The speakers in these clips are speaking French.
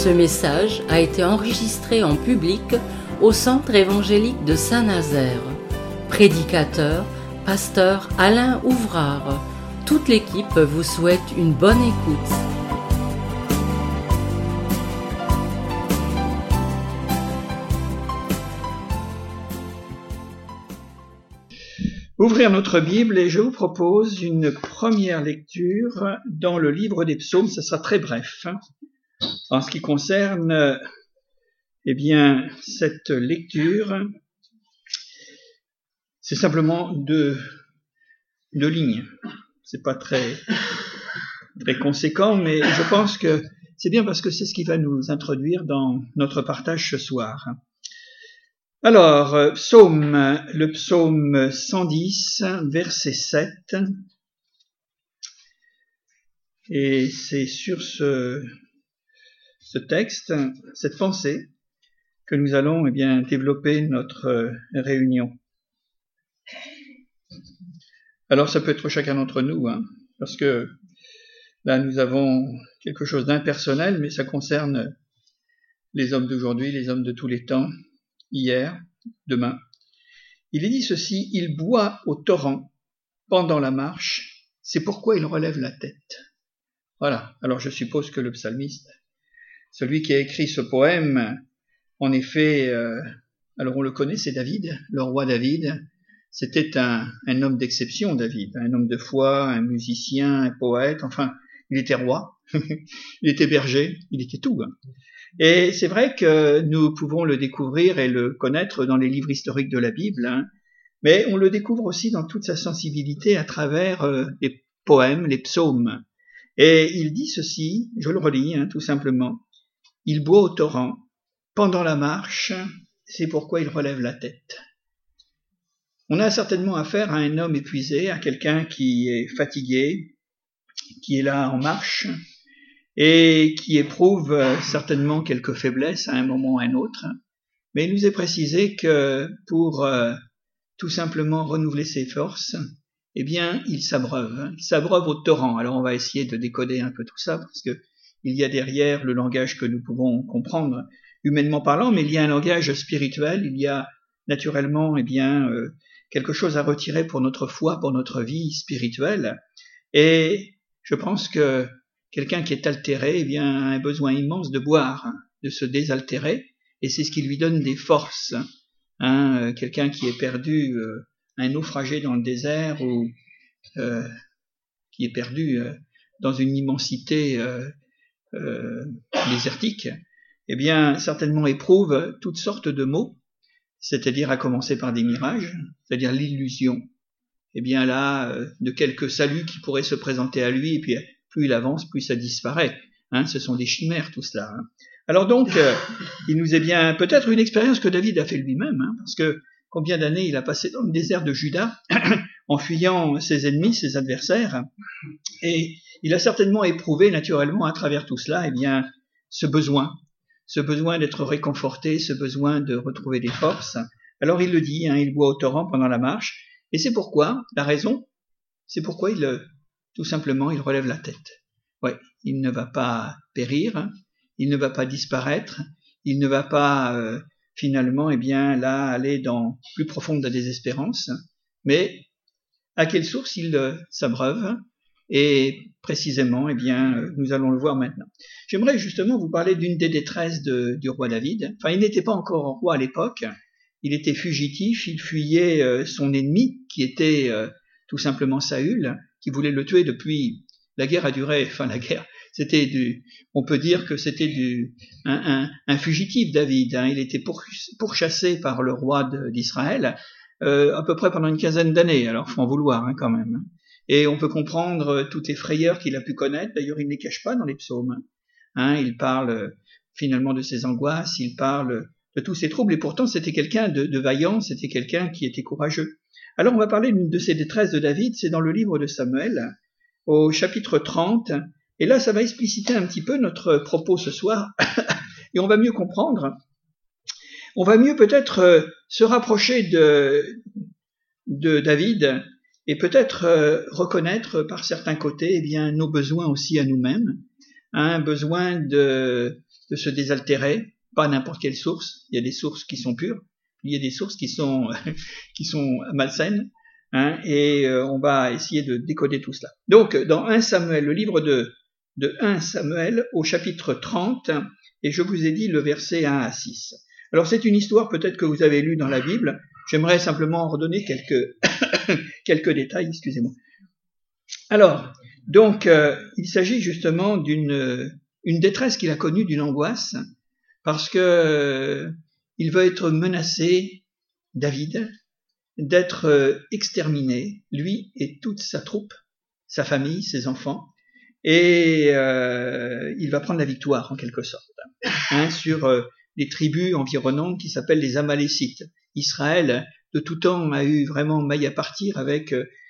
Ce message a été enregistré en public au Centre évangélique de Saint-Nazaire. Prédicateur, pasteur Alain Ouvrard. Toute l'équipe vous souhaite une bonne écoute. Ouvrir notre Bible et je vous propose une première lecture dans le livre des psaumes. Ce sera très bref. En ce qui concerne, cette lecture, c'est simplement deux lignes. C'est pas très conséquent, mais je pense que c'est bien parce que c'est ce qui va nous introduire dans notre partage ce soir. Alors, le psaume 110, verset 7, et c'est sur ce texte, cette pensée, que nous allons développer notre réunion. Alors, ça peut être chacun d'entre nous, parce que là, nous avons quelque chose d'impersonnel, mais ça concerne les hommes d'aujourd'hui, les hommes de tous les temps, hier, demain. Il est dit ceci: il boit au torrent pendant la marche, c'est pourquoi il relève la tête. Voilà. Alors je suppose que le psalmiste, celui qui a écrit ce poème, en effet, alors on le connaît, c'est David, le roi David. C'était un homme d'exception, David, un homme de foi, un musicien, un poète, enfin, il était roi, il était berger, il était tout. Et c'est vrai que nous pouvons le découvrir et le connaître dans les livres historiques de la Bible, mais on le découvre aussi dans toute sa sensibilité à travers les poèmes, les psaumes. Et il dit ceci, je le relis tout simplement: il boit au torrent pendant la marche, c'est pourquoi il relève la tête. On a certainement affaire à un homme épuisé, à quelqu'un qui est fatigué, qui est là en marche, et qui éprouve certainement quelques faiblesses à un moment ou à un autre, mais il nous est précisé que pour tout simplement renouveler ses forces, il s'abreuve au torrent. Alors on va essayer de décoder un peu tout ça, parce que il y a derrière le langage que nous pouvons comprendre humainement parlant, mais il y a un langage spirituel, il y a naturellement quelque chose à retirer pour notre foi, pour notre vie spirituelle, et je pense que quelqu'un qui est altéré, a un besoin immense de boire, de se désaltérer, et c'est ce qui lui donne des forces. Quelqu'un qui est perdu, un naufragé dans le désert, ou qui est perdu dans une immensité désertique, certainement éprouve toutes sortes de maux, c'est-à-dire à commencer par des mirages, c'est-à-dire l'illusion, de quelques saluts qui pourraient se présenter à lui, et puis plus il avance, plus ça disparaît. Ce sont des chimères, tout cela. Alors donc, il nous est peut-être une expérience que David a fait lui-même, parce que combien d'années il a passé dans le désert de Juda, en fuyant ses ennemis, ses adversaires, et il a certainement éprouvé naturellement à travers tout cela, ce besoin d'être réconforté, ce besoin de retrouver des forces. Alors il le dit, il boit au torrent pendant la marche, et c'est pourquoi, la raison, c'est pourquoi tout simplement, il relève la tête. Ouais, il ne va pas périr, il ne va pas disparaître, il ne va pas finalement, aller dans plus profonde de la désespérance, mais à quelle source il s'abreuve, et précisément, nous allons le voir maintenant. J'aimerais justement vous parler d'une des détresses du roi David. Enfin, il n'était pas encore roi à l'époque, il était fugitif, il fuyait son ennemi, qui était tout simplement Saül, qui voulait le tuer depuis. La guerre a duré, on peut dire que c'était un fugitif, David. Il était pourchassé par le roi d'Israël à peu près pendant une quinzaine d'années. Alors faut en vouloir quand même. Et on peut comprendre toutes les frayeurs qu'il a pu connaître. D'ailleurs, il ne les cache pas dans les psaumes. Il parle finalement de ses angoisses, il parle de tous ses troubles, et pourtant c'était quelqu'un de vaillant, c'était quelqu'un qui était courageux. Alors on va parler d'une de ces détresses de David, c'est dans le livre de Samuel, au chapitre 30, et là ça va expliciter un petit peu notre propos ce soir, et on va mieux comprendre, on va mieux peut-être se rapprocher de David, et peut-être reconnaître par certains côtés nos besoins aussi à nous-mêmes, un besoin de de se désaltérer, pas n'importe quelle source. Il y a des sources qui sont pures, il y a des sources qui sont malsaines, hein, et on va essayer de décoder tout cela. Donc, dans 1 Samuel, le livre de 1 Samuel au chapitre 30, et je vous ai dit le verset 1 à 6. Alors, c'est une histoire peut-être que vous avez lue dans la Bible. J'aimerais simplement redonner quelques détails, excusez-moi. Alors, donc, il s'agit justement d'une détresse qu'il a connue, d'une angoisse, parce que il veut être menacé, David, d'être exterminé, lui et toute sa troupe, sa famille, ses enfants, et il va prendre la victoire en quelque sorte, hein, sur les tribus environnantes qui s'appellent les Amalécites. Israël, de tout temps, a eu vraiment maille à partir avec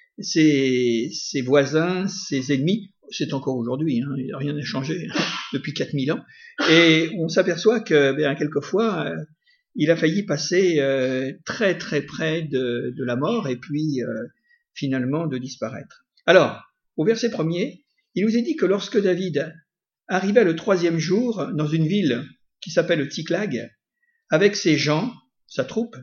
ses voisins, ses ennemis. C'est encore aujourd'hui, hein, rien n'a changé depuis 4000 ans. Et on s'aperçoit que, bien, quelquefois, il a failli passer très très près de la mort et puis finalement de disparaître. Alors, au verset 1er, il nous est dit que lorsque David arriva le 3e jour dans une ville qui s'appelle Tsiklag, avec ses gens, sa troupe,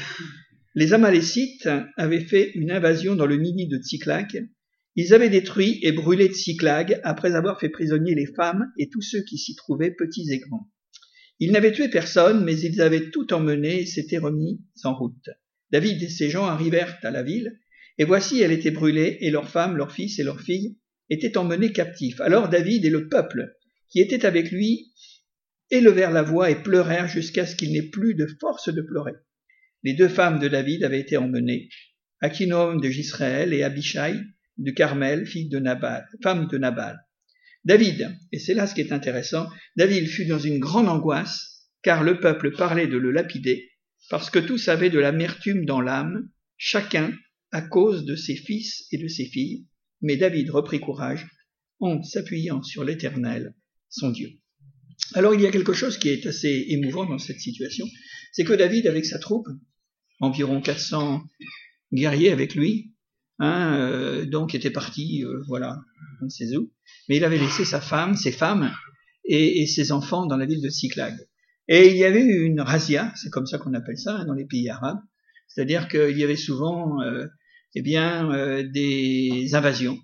les Amalécites avaient fait une invasion dans le Midi de Tsiklag. Ils avaient détruit et brûlé Tsiklag après avoir fait prisonnier les femmes et tous ceux qui s'y trouvaient, petits et grands. Ils n'avaient tué personne, mais ils avaient tout emmené et s'étaient remis en route. David et ses gens arrivèrent à la ville, et voici elle était brûlée, et leurs femmes, leurs fils et leurs filles étaient emmenés captifs. Alors David et le peuple qui était avec lui élevèrent la voix et pleurèrent jusqu'à ce qu'il n'ait plus de force de pleurer. Les 2 femmes de David avaient été emmenées, Akinoam de Jisraël et Abishai de Carmel, femme de Nabal. David, et c'est là ce qui est intéressant, David fut dans une grande angoisse, car le peuple parlait de le lapider, parce que tous avaient de l'amertume dans l'âme, chacun à cause de ses fils et de ses filles. Mais David reprit courage en s'appuyant sur l'Éternel, son Dieu. Alors il y a quelque chose qui est assez émouvant dans cette situation, c'est que David, avec sa troupe, environ 400 guerriers avec lui, donc était parti, voilà, on ne sait où, mais il avait laissé sa femme, ses femmes et ses enfants dans la ville de Tsiklag. Et il y avait eu une razzia, c'est comme ça qu'on appelle ça dans les pays arabes, c'est-à-dire qu'il y avait souvent des invasions,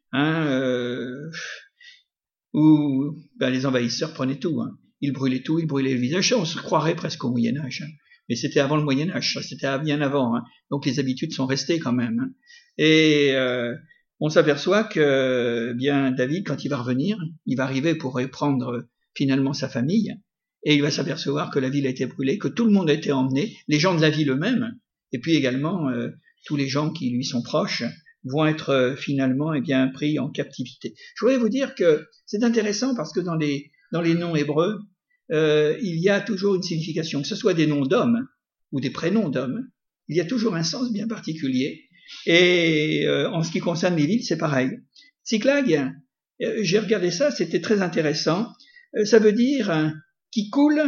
où les envahisseurs prenaient tout, ils brûlaient tout, ils brûlaient le visage, on se croirait presque au Moyen-Âge, mais c'était avant le Moyen-Âge, c'était bien avant, donc les habitudes sont restées quand même. Et on s'aperçoit que David, quand il va revenir, il va arriver pour reprendre finalement sa famille, et il va s'apercevoir que la ville a été brûlée, que tout le monde a été emmené, les gens de la ville eux-mêmes, et puis également tous les gens qui lui sont proches vont être finalement pris en captivité. Je voudrais vous dire que c'est intéressant parce que dans les noms hébreux, il y a toujours une signification, que ce soit des noms d'hommes ou des prénoms d'hommes, il y a toujours un sens bien particulier. Et en ce qui concerne les villes, c'est pareil. Tsiklag, j'ai regardé ça, c'était très intéressant. Ça veut dire qui coule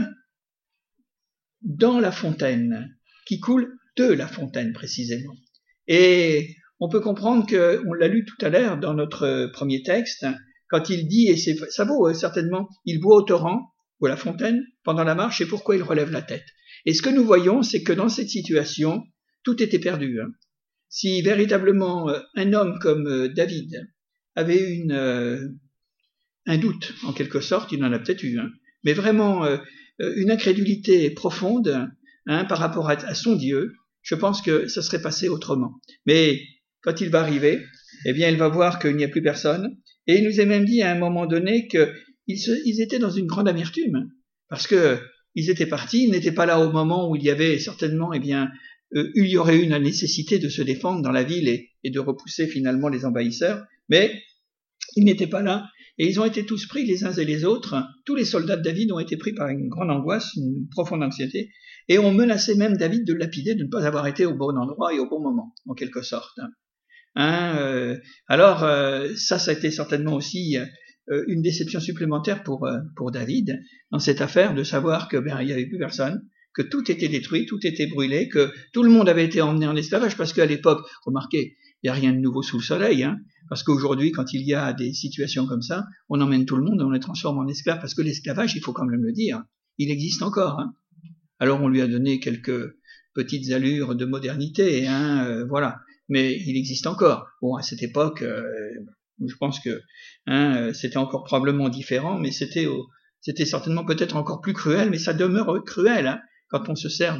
dans la fontaine, qui coule de la fontaine précisément. Et on peut comprendre que, on l'a lu tout à l'heure dans notre premier texte, quand il dit, et ça vaut certainement, il boit au torrent ou à la fontaine pendant la marche, et pourquoi il relève la tête. Et ce que nous voyons, c'est que dans cette situation, tout était perdu. Si véritablement un homme comme David avait eu un doute, en quelque sorte, il en a peut-être eu, mais vraiment une incrédulité profonde par rapport à son Dieu, je pense que ça serait passé autrement. Mais quand il va arriver, il va voir qu'il n'y a plus personne, et il nous est même dit à un moment donné qu'ils étaient dans une grande amertume, parce que ils étaient partis, ils n'étaient pas là au moment où il y avait certainement, il y aurait eu la nécessité de se défendre dans la ville et de repousser finalement les envahisseurs, mais ils n'étaient pas là, et ils ont été tous pris les uns et les autres, tous les soldats de David ont été pris par une grande angoisse, une profonde anxiété, et ont menacé même David de le lapider, de ne pas avoir été au bon endroit et au bon moment, en quelque sorte. Alors, ça a été certainement aussi une déception supplémentaire pour David, dans cette affaire de savoir que il y avait plus personne, que tout était détruit, tout était brûlé, que tout le monde avait été emmené en esclavage, parce qu'à l'époque, remarquez, il n'y a rien de nouveau sous le soleil, Parce qu'aujourd'hui, quand il y a des situations comme ça, on emmène tout le monde et on les transforme en esclaves, parce que l'esclavage, il faut quand même le dire, il existe encore. Hein. Alors on lui a donné quelques petites allures de modernité, hein, voilà, mais il existe encore. Bon, à cette époque, je pense que c'était encore probablement différent, mais c'était certainement peut-être encore plus cruel, mais ça demeure cruel hein, quand on se sert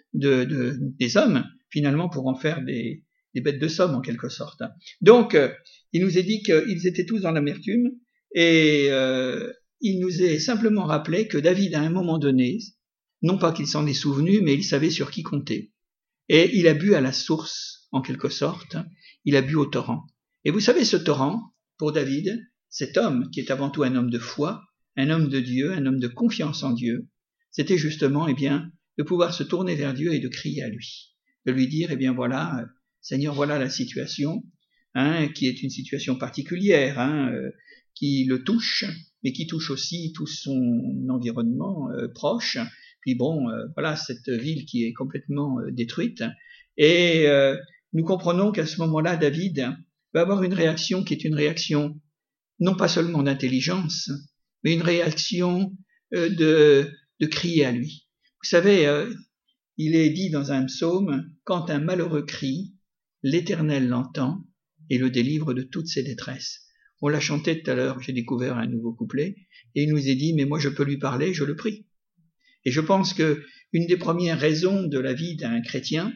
des hommes, finalement, pour en faire des bêtes de somme en quelque sorte. Donc, il nous est dit qu'ils étaient tous dans l'amertume et il nous est simplement rappelé que David, à un moment donné, non pas qu'il s'en est souvenu, mais il savait sur qui compter. Et il a bu à la source, en quelque sorte, il a bu au torrent. Et vous savez, ce torrent, pour David, cet homme qui est avant tout un homme de foi, un homme de Dieu, un homme de confiance en Dieu, c'était justement, eh bien, de pouvoir se tourner vers Dieu et de crier à lui. De lui dire, eh bien voilà, Seigneur, voilà la situation, hein, qui est une situation particulière, hein, qui le touche, mais qui touche aussi tout son environnement proche. Puis bon, voilà, cette ville qui est complètement détruite. Et nous comprenons qu'à ce moment-là, David va avoir une réaction qui est une réaction non pas seulement d'intelligence, mais une réaction de crier à lui. Vous savez, il est dit dans un psaume, « Quand un malheureux crie, l'Éternel l'entend et le délivre de toutes ses détresses. » On l'a chanté tout à l'heure, j'ai découvert un nouveau couplet, et il nous est dit, mais moi je peux lui parler, je le prie. Et je pense que une des premières raisons de la vie d'un chrétien,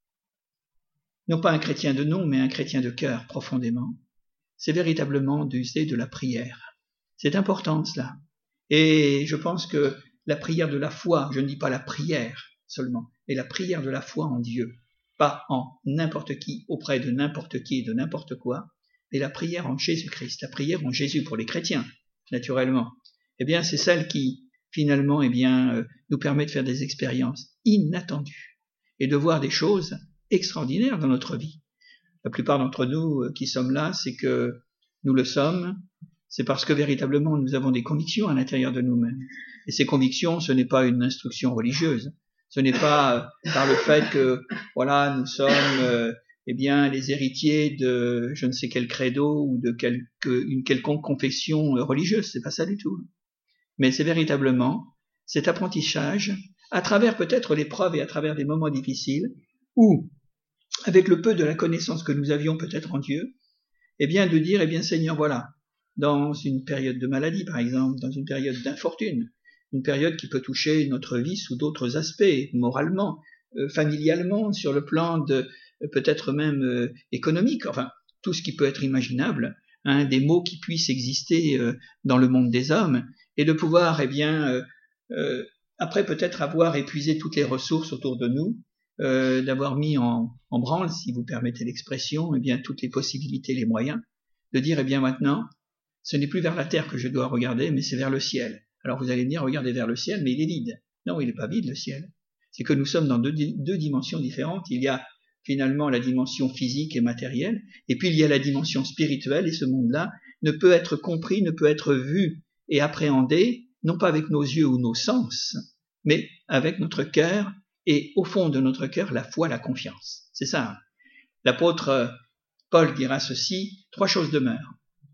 non pas un chrétien de nom, mais un chrétien de cœur profondément, c'est véritablement d'user de la prière. C'est important cela. Et je pense que la prière de la foi, je ne dis pas la prière seulement, mais la prière de la foi en Dieu, pas en n'importe qui, auprès de n'importe qui et de n'importe quoi, mais la prière en Jésus-Christ, la prière en Jésus pour les chrétiens, naturellement, eh bien c'est celle qui, finalement, eh bien, nous permet de faire des expériences inattendues et de voir des choses extraordinaires dans notre vie. La plupart d'entre nous qui sommes là, c'est que nous le sommes, c'est parce que véritablement nous avons des convictions à l'intérieur de nous-mêmes. Et ces convictions, ce n'est pas une instruction religieuse. Ce n'est pas par le fait que, voilà, nous sommes, eh bien, les héritiers de je ne sais quel credo ou de une quelconque confession religieuse. C'est pas ça du tout. Mais c'est véritablement cet apprentissage, à travers peut-être l'épreuve et à travers des moments difficiles, où, avec le peu de la connaissance que nous avions peut-être en Dieu, eh bien, de dire, eh bien, Seigneur, voilà, dans une période de maladie, par exemple, dans une période d'infortune, une période qui peut toucher notre vie sous d'autres aspects, moralement, familialement, sur le plan de peut-être même économique, enfin, tout ce qui peut être imaginable, hein, des maux qui puissent exister dans le monde des hommes, et de pouvoir, eh bien, après peut-être avoir épuisé toutes les ressources autour de nous, d'avoir mis en branle, si vous permettez l'expression, eh bien, toutes les possibilités, les moyens, de dire, eh bien, maintenant, ce n'est plus vers la terre que je dois regarder, mais c'est vers le ciel. Alors vous allez me dire, regardez vers le ciel, mais il est vide. Non, il n'est pas vide, le ciel. C'est que nous sommes dans deux dimensions différentes. Il y a finalement la dimension physique et matérielle, et puis il y a la dimension spirituelle, et ce monde-là ne peut être compris, ne peut être vu et appréhendé, non pas avec nos yeux ou nos sens, mais avec notre cœur, et au fond de notre cœur, la foi, la confiance. C'est ça. L'apôtre Paul dira ceci, 3 choses demeurent.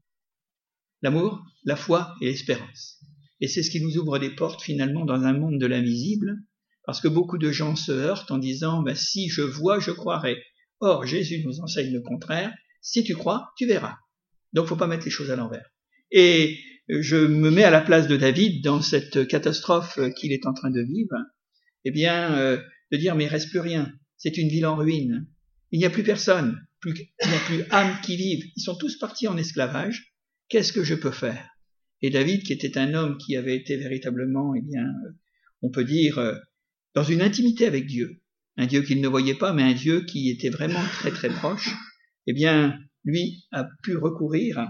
L'amour, la foi et l'espérance. Et c'est ce qui nous ouvre des portes finalement dans un monde de l'invisible, parce que beaucoup de gens se heurtent en disant « si je vois, je croirai ». Or, Jésus nous enseigne le contraire, si tu crois, tu verras. Donc, faut pas mettre les choses à l'envers. Et je me mets à la place de David dans cette catastrophe qu'il est en train de vivre, eh bien, de dire « mais il reste plus rien, c'est une ville en ruine, il n'y a plus personne, il n'y a plus âme qui vive, ils sont tous partis en esclavage, qu'est-ce que je peux faire ?» Et David, qui était un homme qui avait été véritablement, eh bien, on peut dire, dans une intimité avec Dieu, un Dieu qu'il ne voyait pas, mais un Dieu qui était vraiment très très proche, eh bien, lui a pu recourir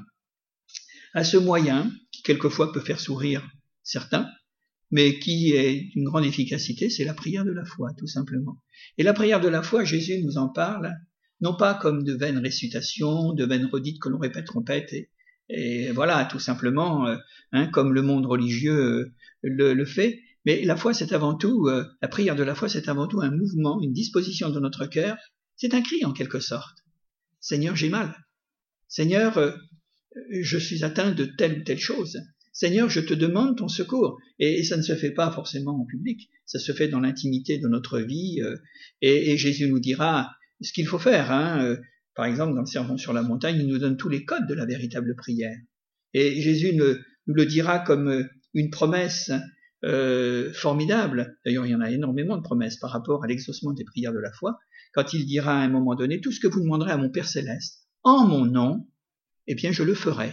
à ce moyen, qui quelquefois peut faire sourire certains, mais qui est d'une grande efficacité, c'est la prière de la foi, tout simplement. Et la prière de la foi, Jésus nous en parle, non pas comme de vaines récitations, de vaines redites que l'on répète, et voilà, tout simplement, comme le monde religieux le fait. Mais la foi, c'est avant tout, la prière de la foi, c'est avant tout un mouvement, une disposition de notre cœur. C'est un cri en quelque sorte. Seigneur, j'ai mal. Seigneur, je suis atteint de telle ou telle chose. Seigneur, je te demande ton secours. Et ça ne se fait pas forcément en public, ça se fait dans l'intimité de notre vie. Et Jésus nous dira ce qu'il faut faire. Par exemple, dans le Sermon sur la montagne, il nous donne tous les codes de la véritable prière. Et Jésus nous le dira comme une promesse formidable. D'ailleurs, il y en a énormément de promesses par rapport à l'exaucement des prières de la foi. Quand il dira à un moment donné, tout ce que vous demanderez à mon Père Céleste, en mon nom, eh bien, je le ferai.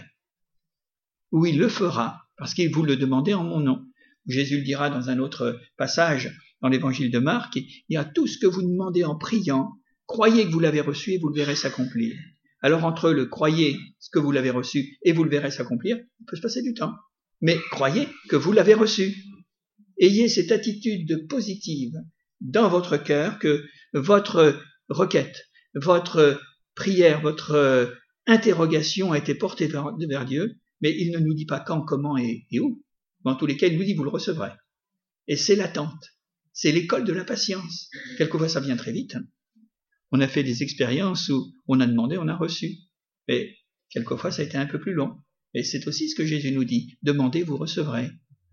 Ou il le fera, parce qu'il vous le demandez en mon nom. Jésus le dira dans un autre passage, dans l'évangile de Marc, il y a tout ce que vous demandez en priant, croyez que vous l'avez reçu et vous le verrez s'accomplir. Alors entre le croyez ce que vous l'avez reçu et vous le verrez s'accomplir, il peut se passer du temps. Mais croyez que vous l'avez reçu. Ayez cette attitude positive dans votre cœur que votre requête, votre prière, votre interrogation a été portée vers Dieu, mais il ne nous dit pas quand, comment et où. En tous les cas, il nous dit, vous le recevrez. Et c'est l'attente. C'est l'école de la patience. Quelquefois, ça vient très vite. On a fait des expériences où on a demandé, on a reçu. Mais quelquefois, ça a été un peu plus long. Et c'est aussi ce que Jésus nous dit. Demandez, vous recevrez.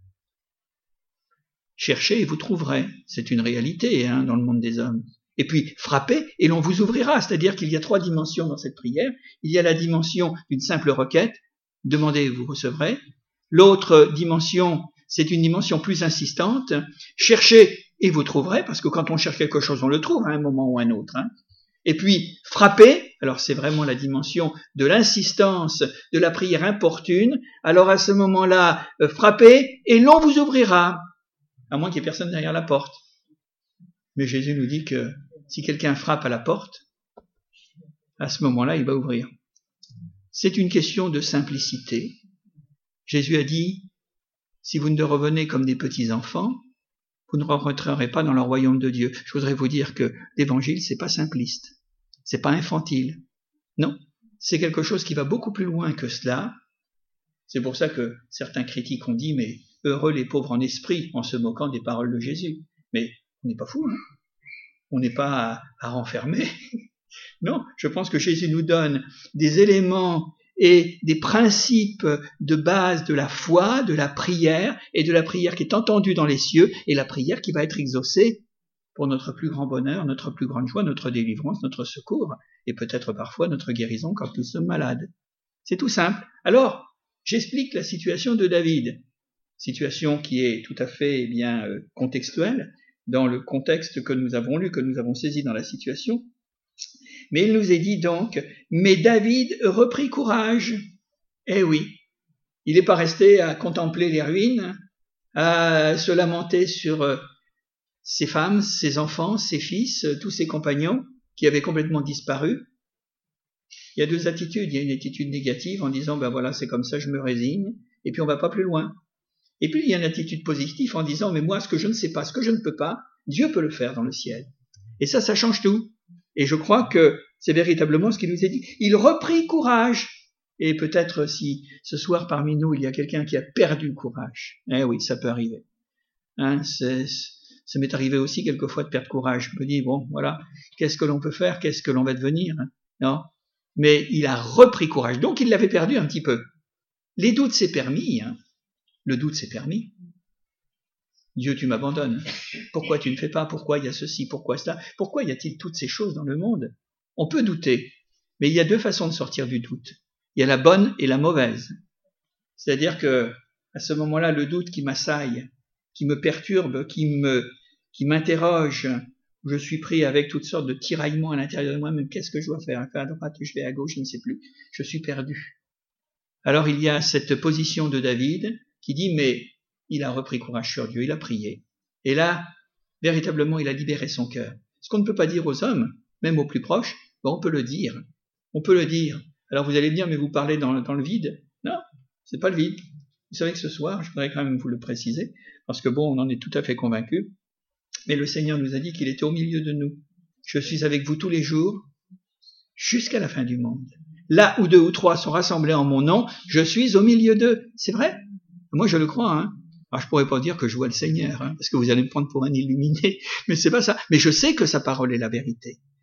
Cherchez et vous trouverez. C'est une réalité dans le monde des hommes. Et puis, frappez et l'on vous ouvrira. C'est-à-dire qu'il y a 3 dimensions dans cette prière. Il y a la dimension d'une simple requête. Demandez et vous recevrez. L'autre dimension, c'est une dimension plus insistante. Cherchez et vous trouverez, parce que quand on cherche quelque chose, on le trouve à un moment ou à un autre. Et puis, frappez, alors c'est vraiment la dimension de l'insistance, de la prière importune. Alors à ce moment-là, frappez et l'on vous ouvrira, à moins qu'il n'y ait personne derrière la porte. Mais Jésus nous dit que si quelqu'un frappe à la porte, à ce moment-là, il va ouvrir. C'est une question de simplicité. Jésus a dit, si vous ne revenez comme des petits enfants, vous ne rentrerez pas dans le royaume de Dieu. Je voudrais vous dire que l'évangile, c'est pas simpliste. C'est pas infantile. Non. C'est quelque chose qui va beaucoup plus loin que cela. C'est pour ça que certains critiques ont dit, mais heureux les pauvres en esprit, en se moquant des paroles de Jésus. Mais on n'est pas fou, On n'est pas à renfermer. Non, je pense que Jésus nous donne des éléments et des principes de base de la foi, de la prière, et de la prière qui est entendue dans les cieux, et la prière qui va être exaucée pour notre plus grand bonheur, notre plus grande joie, notre délivrance, notre secours, et peut-être parfois notre guérison quand nous sommes malades. C'est tout simple. Alors, j'explique la situation de David, situation qui est tout à fait contextuelle, dans le contexte que nous avons lu, que nous avons saisi dans la situation. Mais il nous est dit donc, mais David reprit courage. Eh oui, il n'est pas resté à contempler les ruines, à se lamenter sur ses femmes, ses enfants, ses fils, tous ses compagnons qui avaient complètement disparu. Il y a 2 attitudes. Il y a une attitude négative en disant, voilà, c'est comme ça, je me résigne, et puis on va pas plus loin. Et puis il y a une attitude positive en disant, mais moi, ce que je ne sais pas, ce que je ne peux pas, Dieu peut le faire dans le ciel. Et ça change tout. Et je crois que c'est véritablement ce qu'il nous est dit. Il reprit courage. Et peut-être si ce soir parmi nous, il y a quelqu'un qui a perdu le courage. Eh oui, ça peut arriver. Ça m'est arrivé aussi quelquefois de perdre courage. Je me dis, voilà, qu'est-ce que l'on peut faire? Qu'est-ce que l'on va devenir? Non. Mais il a repris courage. Donc il l'avait perdu un petit peu. Les doutes, c'est permis. Le doute, c'est permis. Dieu, tu m'abandonnes. Pourquoi tu ne fais pas? Pourquoi il y a ceci? Pourquoi cela? Pourquoi y a-t-il toutes ces choses dans le monde? On peut douter, mais il y a 2 façons de sortir du doute. Il y a la bonne et la mauvaise. C'est-à-dire que, à ce moment-là, le doute qui m'assaille, qui me perturbe, qui m'interroge, je suis pris avec toutes sortes de tiraillements à l'intérieur de moi-même. Qu'est-ce que je dois faire? Je vais à droite, je vais à gauche, je ne sais plus. Je suis perdu. Alors il y a cette position de David qui dit, mais il a repris courage sur Dieu, il a prié. Et là, véritablement, il a libéré son cœur. Ce qu'on ne peut pas dire aux hommes, même aux plus proches, on peut le dire. On peut le dire. Alors vous allez me dire, mais vous parlez dans le vide. Non, c'est pas le vide. Vous savez que ce soir, je voudrais quand même vous le préciser, parce que on en est tout à fait convaincu, mais le Seigneur nous a dit qu'il était au milieu de nous. Je suis avec vous tous les jours, jusqu'à la fin du monde. Là où 2 ou 3 sont rassemblés en mon nom, je suis au milieu d'eux. C'est vrai? Moi, je le crois, Alors, je pourrais pas dire que je vois le Seigneur, parce que vous allez me prendre pour un illuminé, mais c'est pas ça. Mais je sais que sa parole est la vérité.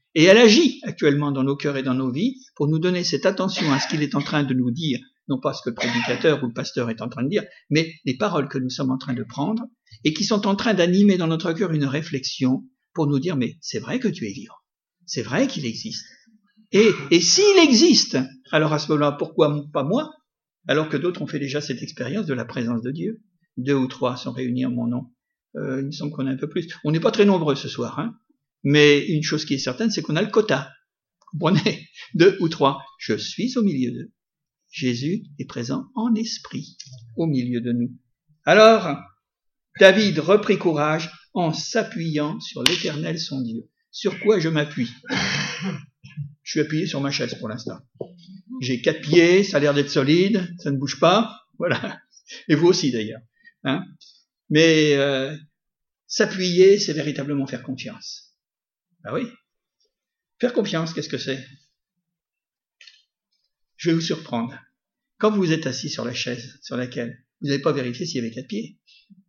Et elle agit actuellement dans nos cœurs et dans nos vies pour nous donner cette attention à ce qu'il est en train de nous dire, non pas ce que le prédicateur ou le pasteur est en train de dire, mais les paroles que nous sommes en train de prendre et qui sont en train d'animer dans notre cœur une réflexion pour nous dire, mais c'est vrai que Dieu est vivant. C'est vrai qu'il existe. Et s'il existe, alors à ce moment-là, pourquoi pas moi? Alors que d'autres ont fait déjà cette expérience de la présence de Dieu. 2 ou 3 sont réunis en mon nom. Il me semble qu'on est un peu plus. On n'est pas très nombreux ce soir, hein. Mais une chose qui est certaine, c'est qu'on a le quota. Vous comprenez? 2 ou 3. Je suis au milieu d'eux. Jésus est présent en esprit au milieu de nous. Alors, David reprit courage en s'appuyant sur l'Éternel son Dieu. Sur quoi je m'appuie? Je suis appuyé sur ma chaise pour l'instant. J'ai 4 pieds, ça a l'air d'être solide, ça ne bouge pas, voilà. Et vous aussi d'ailleurs. Hein? Mais s'appuyer, c'est véritablement faire confiance. Ah oui. Faire confiance, qu'est-ce que c'est? Je vais vous surprendre. Quand vous êtes assis sur la chaise sur laquelle vous n'avez pas vérifié s'il y avait 4 pieds.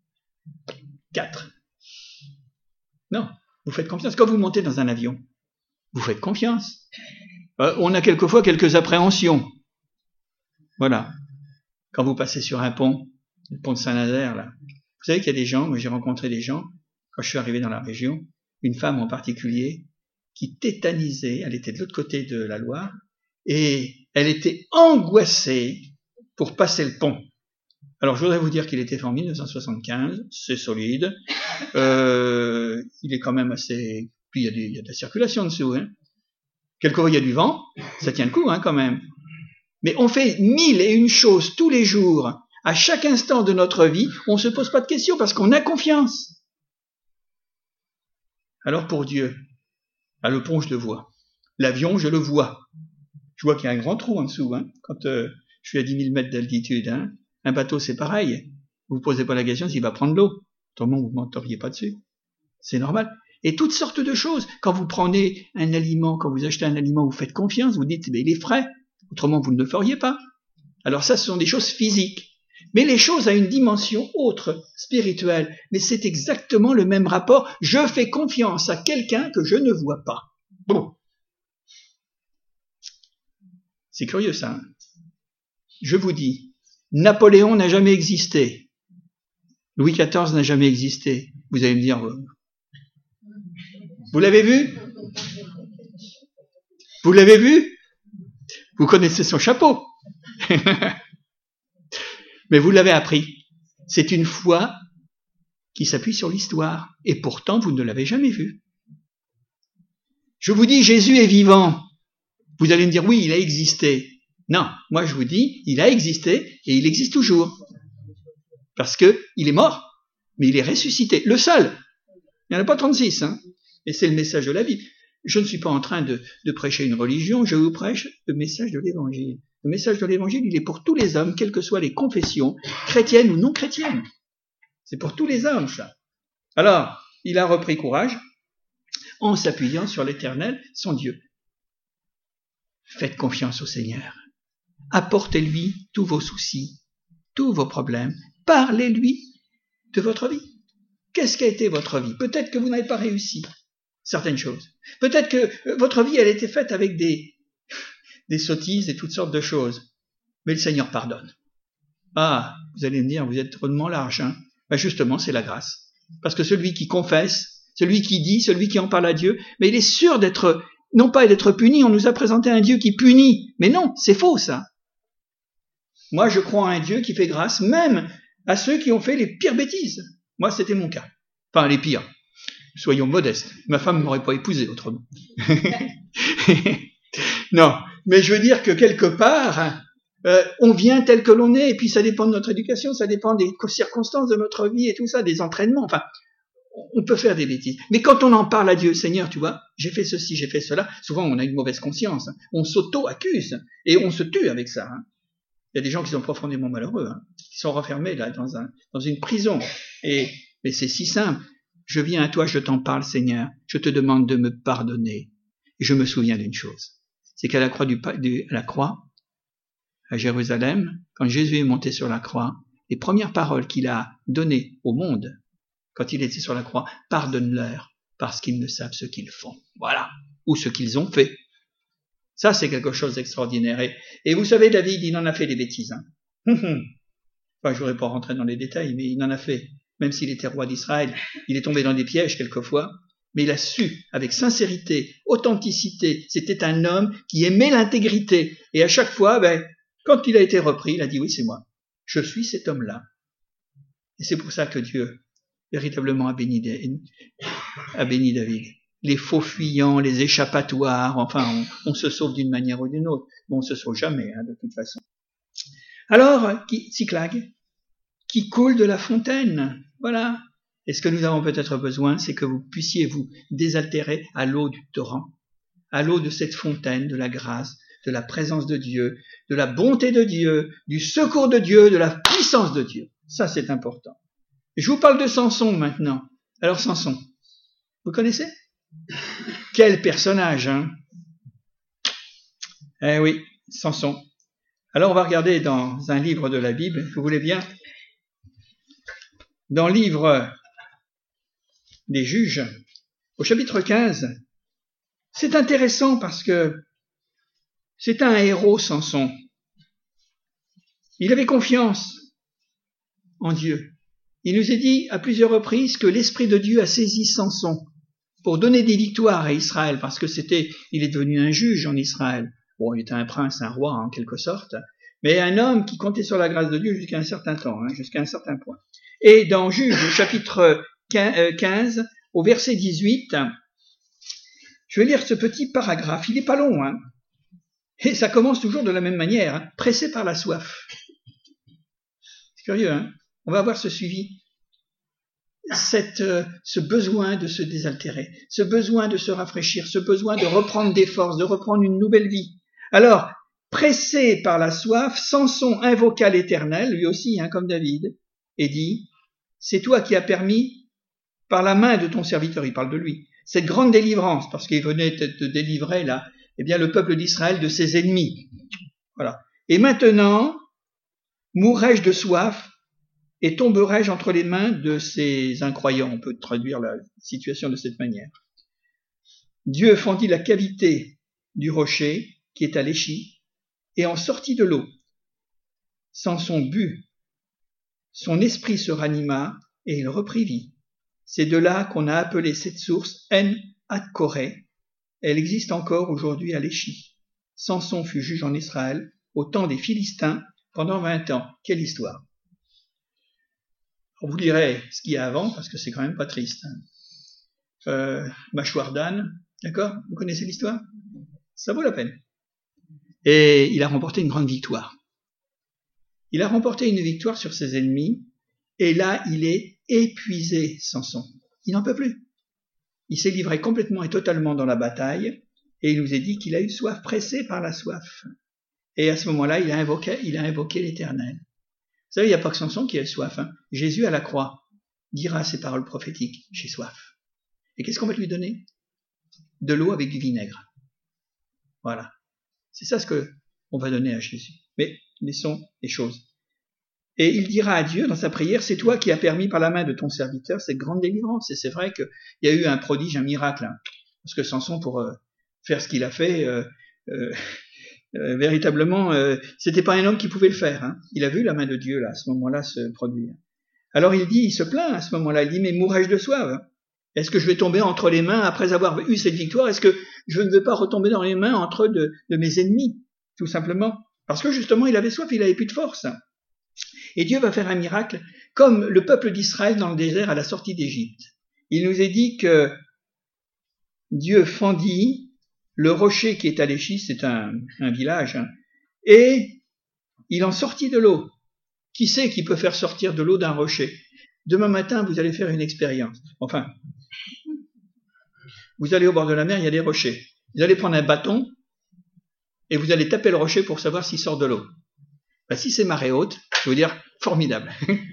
4. Non, vous faites confiance. Quand vous montez dans un avion, vous faites confiance. On a quelquefois quelques appréhensions. Voilà. Quand vous passez sur un pont, le pont de Saint-Nazaire, là, vous savez qu'il y a des gens, moi j'ai rencontré des gens, quand je suis arrivé dans la région, une femme en particulier, qui tétanisait, elle était de l'autre côté de la Loire, et elle était angoissée pour passer le pont. Alors je voudrais vous dire qu'il était fait en 1975, c'est solide, il est quand même assez... Puis il y a de la circulation dessous, hein. Quelquefois il y a du vent, ça tient le coup, hein, quand même. Mais on fait 1001 choses tous les jours, à chaque instant de notre vie, on ne se pose pas de questions parce qu'on a confiance. Alors pour Dieu, à le pont je le vois, l'avion je le vois. Je vois qu'il y a un grand trou en dessous, hein, quand je suis à 10 000 mètres d'altitude. Hein. Un bateau c'est pareil, vous ne posez pas la question s'il va prendre l'eau, autrement vous ne monteriez pas dessus. C'est normal. Et toutes sortes de choses. Quand vous prenez un aliment, quand vous achetez un aliment, vous faites confiance, vous dites, mais il est frais. Autrement, vous ne le feriez pas. Alors ça, ce sont des choses physiques. Mais les choses à une dimension autre, spirituelle. Mais c'est exactement le même rapport. Je fais confiance à quelqu'un que je ne vois pas. Bon. C'est curieux, ça. Hein. Je vous dis, Napoléon n'a jamais existé. Louis XIV n'a jamais existé. Vous allez me dire... Vous l'avez vu? Vous l'avez vu? Vous connaissez son chapeau. Mais vous l'avez appris. C'est une foi qui s'appuie sur l'histoire. Et pourtant, vous ne l'avez jamais vu. Je vous dis, Jésus est vivant. Vous allez me dire, oui, il a existé. Non, moi je vous dis, il a existé et il existe toujours. Parce que il est mort, mais il est ressuscité. Le seul. Il n'y en a pas 36, hein. Et c'est le message de la Bible. Je ne suis pas en train de prêcher une religion, je vous prêche le message de l'Évangile. Le message de l'Évangile, il est pour tous les hommes, quelles que soient les confessions, chrétiennes ou non chrétiennes. C'est pour tous les hommes, ça. Alors, il a repris courage en s'appuyant sur l'Éternel, son Dieu. Faites confiance au Seigneur. Apportez-lui tous vos soucis, tous vos problèmes. Parlez-lui de votre vie. Qu'est-ce qu'a été votre vie? Peut-être que vous n'avez pas réussi certaines choses. Peut-être que votre vie, elle a été faite avec des sottises et toutes sortes de choses. Mais le Seigneur pardonne. Ah, vous allez me dire, vous êtes drôlement large, hein? Ben justement, c'est la grâce. Parce que celui qui confesse, celui qui dit, celui qui en parle à Dieu, mais il est sûr d'être, non pas d'être puni, on nous a présenté un Dieu qui punit. Mais non, c'est faux, ça. Moi, je crois en un Dieu qui fait grâce, même à ceux qui ont fait les pires bêtises. Moi, c'était mon cas. Enfin, les pires. Soyons modestes. Ma femme ne m'aurait pas épousé autrement. Non, mais je veux dire que quelque part, on vient tel que l'on est, et puis ça dépend de notre éducation, ça dépend des circonstances de notre vie et tout ça, des entraînements. Enfin, on peut faire des bêtises. Mais quand on en parle à Dieu, Seigneur, tu vois, j'ai fait ceci, j'ai fait cela, souvent on a une mauvaise conscience. Hein. On s'auto-accuse et on se tue avec ça. Hein. Il y a des gens qui sont profondément malheureux, hein, qui sont renfermés là dans une prison. Mais c'est si simple. Je viens à toi, je t'en parle, Seigneur. Je te demande de me pardonner. Et je me souviens d'une chose. C'est qu'à la croix, à Jérusalem, quand Jésus est monté sur la croix, les premières paroles qu'il a données au monde, quand il était sur la croix, pardonne-leur, parce qu'ils ne savent ce qu'ils font. Voilà. ou ce qu'ils ont fait. Ça, c'est quelque chose d'extraordinaire. Et vous savez, David, il en a fait des bêtises. Hein. Enfin, je ne voudrais pas rentrer dans les détails, mais il en a fait. Même s'il était roi d'Israël, il est tombé dans des pièges quelquefois. Mais il a su, avec sincérité, authenticité, c'était un homme qui aimait l'intégrité. Et à chaque fois, quand il a été repris, il a dit, oui, c'est moi. Je suis cet homme-là. Et c'est pour ça que Dieu, véritablement, a béni David. Les faux fuyants, les échappatoires, enfin, on se sauve d'une manière ou d'une autre. Mais on se sauve jamais, de toute façon. Alors, Tsiklag, qui coule de la fontaine, voilà. Et ce que nous avons peut-être besoin, c'est que vous puissiez vous désaltérer à l'eau du torrent, à l'eau de cette fontaine, de la grâce, de la présence de Dieu, de la bonté de Dieu, du secours de Dieu, de la puissance de Dieu. Ça, c'est important. Et je vous parle de Samson maintenant. Alors, Samson, vous connaissez? Quel personnage, hein? Eh oui, Samson. Alors, on va regarder dans un livre de la Bible, vous voulez bien? Dans le livre des Juges, au chapitre 15, c'est intéressant parce que c'est un héros, Samson. Il avait confiance en Dieu. Il nous est dit à plusieurs reprises que l'Esprit de Dieu a saisi Samson pour donner des victoires à Israël, parce que il est devenu un juge en Israël. Bon, il était un prince, un roi en quelque sorte, mais un homme qui comptait sur la grâce de Dieu jusqu'à un certain temps, jusqu'à un certain point. Et dans Juges, au chapitre 15, au verset 18, je vais lire ce petit paragraphe, il n'est pas long, et ça commence toujours de la même manière, pressé par la soif. C'est curieux, on va voir ce suivi. Ce besoin de se désaltérer, ce besoin de se rafraîchir, ce besoin de reprendre des forces, de reprendre une nouvelle vie. Alors, pressé par la soif, Samson invoqua l'Éternel, lui aussi, comme David, et dit, c'est toi qui as permis, par la main de ton serviteur, il parle de lui, cette grande délivrance, parce qu'il venait de délivrer, là, le peuple d'Israël de ses ennemis. Voilà. Et maintenant, mourrai-je de soif, et tomberai-je entre les mains de ces incroyants. On peut traduire la situation de cette manière. Dieu fendit la cavité du rocher qui est à l'échis et en sortit de l'eau. Samson but, son esprit se ranima et il reprit vie. C'est de là qu'on a appelé cette source En-Ad-Koré. Elle existe encore aujourd'hui à l'échis. Samson fut juge en Israël au temps des Philistins pendant 20 ans. Quelle histoire! On vous dirait ce qu'il y a avant, parce que c'est quand même pas triste. Mâchoire d'âne, d'accord? Vous connaissez l'histoire? Ça vaut la peine. Et il a remporté une grande victoire. Il a remporté une victoire sur ses ennemis, et là, il est épuisé, Samson. Il n'en peut plus. Il s'est livré complètement et totalement dans la bataille, et il nous a dit qu'il a eu soif, pressé par la soif. Et à ce moment-là, il a invoqué l'Éternel. Vous savez, il n'y a pas que Samson qui a soif. Jésus à la croix dira ces paroles prophétiques, j'ai soif. Et qu'est-ce qu'on va lui donner? De l'eau avec du vinaigre. Voilà. C'est ça ce qu'on va donner à Jésus. Mais laissons les choses. Et il dira à Dieu dans sa prière, c'est toi qui as permis par la main de ton serviteur cette grande délivrance. Et c'est vrai qu'il y a eu un prodige, un miracle. Parce que Samson, pour faire ce qu'il a fait, véritablement, c'était pas un homme qui pouvait le faire. Il a vu la main de Dieu là, à ce moment-là se produire. Alors il se plaint à ce moment-là. Il dit, mais mourrai-je de soif? Est-ce que je vais tomber entre les mains après avoir eu cette victoire? Est-ce que je ne veux pas retomber dans les mains entre de mes ennemis? Tout simplement. Parce que justement, il avait soif, il avait plus de force. Et Dieu va faire un miracle, comme le peuple d'Israël dans le désert à la sortie d'Égypte. Il nous est dit que Dieu fendit le rocher qui est à l'échis, c'est un village, et il en sortit de l'eau. Qui sait qui peut faire sortir de l'eau d'un rocher? Demain matin, vous allez faire une expérience. Enfin, vous allez au bord de la mer, il y a des rochers. Vous allez prendre un bâton et vous allez taper le rocher pour savoir s'il sort de l'eau. Si c'est marée haute, je veux dire, formidable.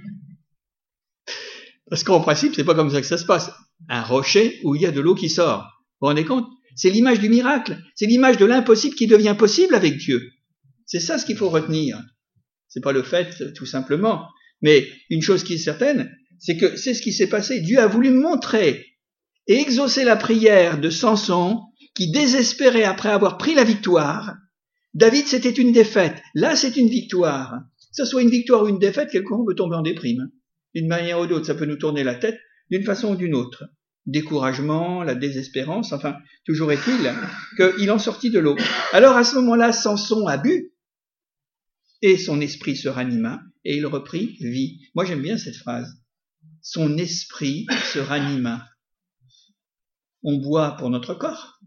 Parce qu'en principe, c'est pas comme ça que ça se passe. Un rocher où il y a de l'eau qui sort. Vous vous rendez compte? C'est l'image du miracle. C'est l'image de l'impossible qui devient possible avec Dieu. C'est ça ce qu'il faut retenir. C'est pas le fait, tout simplement. Mais une chose qui est certaine, c'est que c'est ce qui s'est passé. Dieu a voulu montrer et exaucer la prière de Samson qui désespérait après avoir pris la victoire. David, c'était une défaite. Là, c'est une victoire. Que ce soit une victoire ou une défaite, quelquefois on peut tomber en déprime. D'une manière ou d'autre, ça peut nous tourner la tête d'une façon ou d'une autre. Découragement, la désespérance, enfin, toujours est-il qu'il en sortit de l'eau. Alors à ce moment-là, Samson a bu et son esprit se ranima et il reprit vie. Moi, j'aime bien cette phrase. Son esprit se ranima. On boit pour notre corps,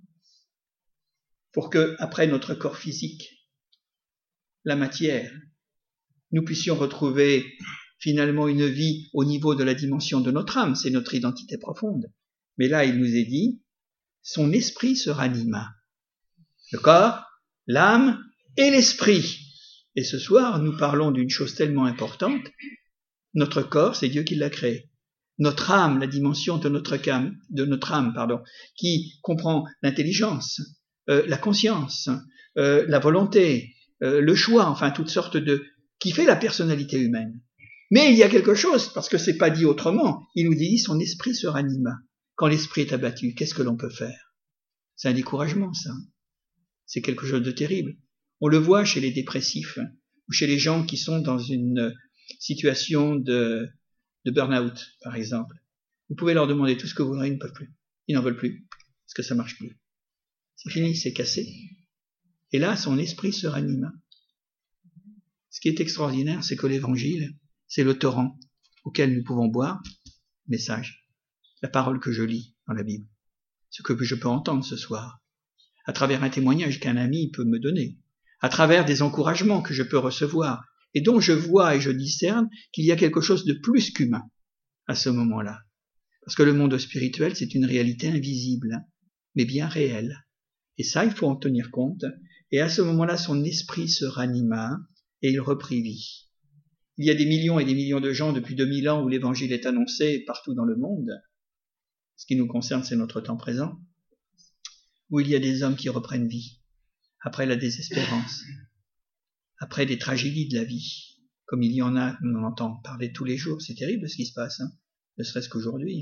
pour que, après notre corps physique, la matière, nous puissions retrouver finalement une vie au niveau de la dimension de notre âme, c'est notre identité profonde. Mais là, il nous est dit, son esprit se ranima. Le corps, l'âme et l'esprit. Et ce soir, nous parlons d'une chose tellement importante. Notre corps, c'est Dieu qui l'a créé. Notre âme, la dimension de notre âme, qui comprend l'intelligence, la conscience, la volonté, le choix, enfin toutes sortes qui fait la personnalité humaine. Mais il y a quelque chose, parce que c'est pas dit autrement, il nous dit son esprit se ranima. Quand l'esprit est abattu, qu'est-ce que l'on peut faire? C'est un découragement, ça. C'est quelque chose de terrible. On le voit chez les dépressifs, ou chez les gens qui sont dans une situation de burn-out, par exemple. Vous pouvez leur demander tout ce que vous voudrez, ils ne peuvent plus. Ils n'en veulent plus, parce que ça marche plus. C'est fini, c'est cassé. Et là, son esprit se ranima. Ce qui est extraordinaire, c'est que l'évangile, c'est le torrent auquel nous pouvons boire. Message, la parole que je lis dans la Bible, ce que je peux entendre ce soir, à travers un témoignage qu'un ami peut me donner, à travers des encouragements que je peux recevoir, et dont je vois et je discerne qu'il y a quelque chose de plus qu'humain à ce moment-là. Parce que le monde spirituel, c'est une réalité invisible, mais bien réelle. Et ça, il faut en tenir compte. Et à ce moment-là, son esprit se ranima et il reprit vie. Il y a des millions et des millions de gens depuis 2000 ans où l'évangile est annoncé partout dans le monde. Ce qui nous concerne, c'est notre temps présent. Où il y a des hommes qui reprennent vie après la désespérance, après des tragédies de la vie, comme il y en a, on en entend parler tous les jours. C'est terrible ce qui se passe, ne serait-ce qu'aujourd'hui,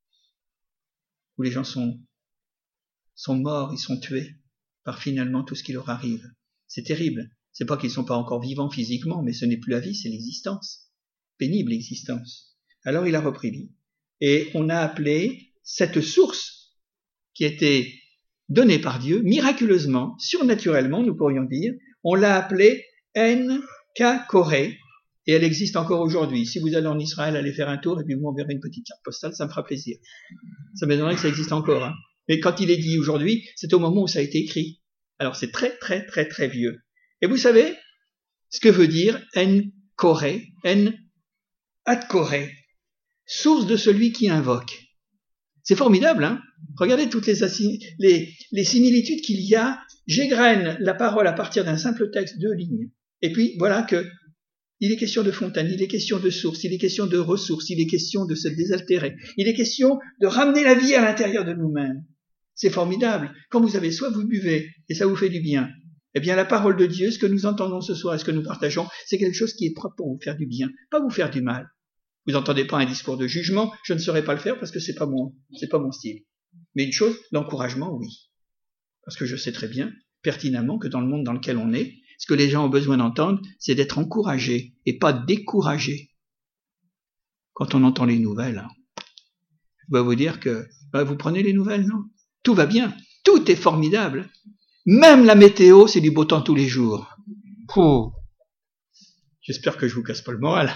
où les gens sont morts, ils sont tués par finalement tout ce qui leur arrive. C'est terrible. C'est pas qu'ils sont pas encore vivants physiquement, mais ce n'est plus la vie, c'est l'existence. Pénible existence. Alors il a repris vie. Et on a appelé cette source qui était donnée par Dieu, miraculeusement, surnaturellement, nous pourrions dire, on l'a appelée En-Ka-Koré, et elle existe encore aujourd'hui. Si vous allez en Israël, allez faire un tour, et puis vous m'enverrez une petite carte postale, ça me fera plaisir. Ça m'étonnerait que ça existe encore. Mais quand il est dit aujourd'hui, c'est au moment où ça a été écrit. Alors c'est très, très, très, très vieux. Et vous savez ce que veut dire En-Koré, En-Ad-Koré, source de celui qui invoque. C'est formidable, Regardez toutes les similitudes qu'il y a. J'égrène la parole à partir d'un simple texte, 2 lignes. Et puis voilà que il est question de fontaine, il est question de source, il est question de ressources, il est question de se désaltérer, il est question de ramener la vie à l'intérieur de nous-mêmes. C'est formidable. Quand vous avez soif, vous buvez, et ça vous fait du bien. Eh bien, la parole de Dieu, ce que nous entendons ce soir et ce que nous partageons, c'est quelque chose qui est propre pour vous faire du bien, pas vous faire du mal. Vous n'entendez pas un discours de jugement, je ne saurais pas le faire parce que c'est pas mon style. Mais une chose, l'encouragement, oui. Parce que je sais très bien, pertinemment, que dans le monde dans lequel on est, ce que les gens ont besoin d'entendre, c'est d'être encouragés et pas découragés. Quand on entend les nouvelles, je dois vous dire que, vous prenez les nouvelles, non? Tout va bien, tout est formidable. Même la météo, c'est du beau temps tous les jours. Oh. J'espère que je vous casse pas le moral.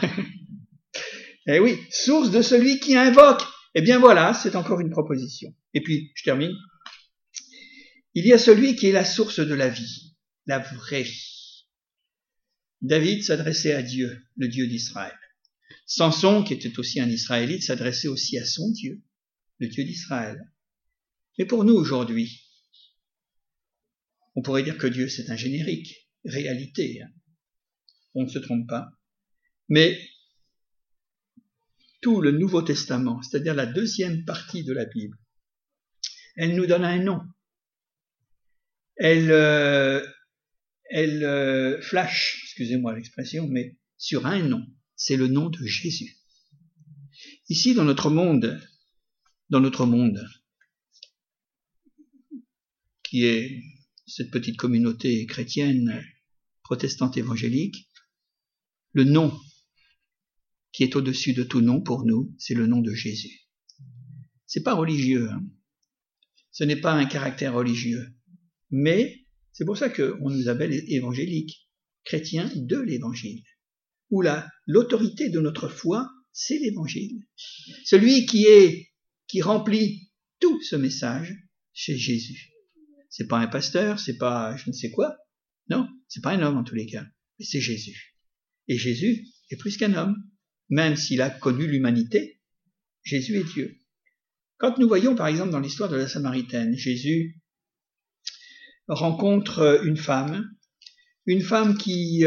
Eh oui, source de celui qui invoque. Eh bien voilà, c'est encore une proposition. Et puis, je termine. Il y a celui qui est la source de la vie, la vraie vie. David s'adressait à Dieu, le Dieu d'Israël. Samson, qui était aussi un Israélite, s'adressait aussi à son Dieu, le Dieu d'Israël. Mais pour nous aujourd'hui, on pourrait dire que Dieu c'est un générique, réalité. On ne se trompe pas. Mais tout le Nouveau Testament, c'est-à-dire la deuxième partie de la Bible, elle nous donne un nom. Elle flash, excusez-moi l'expression, mais sur un nom. C'est le nom de Jésus. Ici, dans notre monde, qui est cette petite communauté chrétienne, protestante évangélique, le nom qui est au-dessus de tout nom pour nous, c'est le nom de Jésus. C'est pas religieux, hein. Ce n'est pas un caractère religieux. Mais c'est pour ça qu'on nous appelle évangéliques, chrétiens de l'évangile. Où l'autorité de notre foi, c'est l'évangile. Celui qui remplit tout ce message, c'est Jésus. C'est pas un pasteur, c'est pas je ne sais quoi. Non, c'est pas un homme en tous les cas, mais c'est Jésus. Et Jésus est plus qu'un homme. Même s'il a connu l'humanité, Jésus est Dieu. Quand nous voyons par exemple dans l'histoire de la Samaritaine, Jésus rencontre une femme qui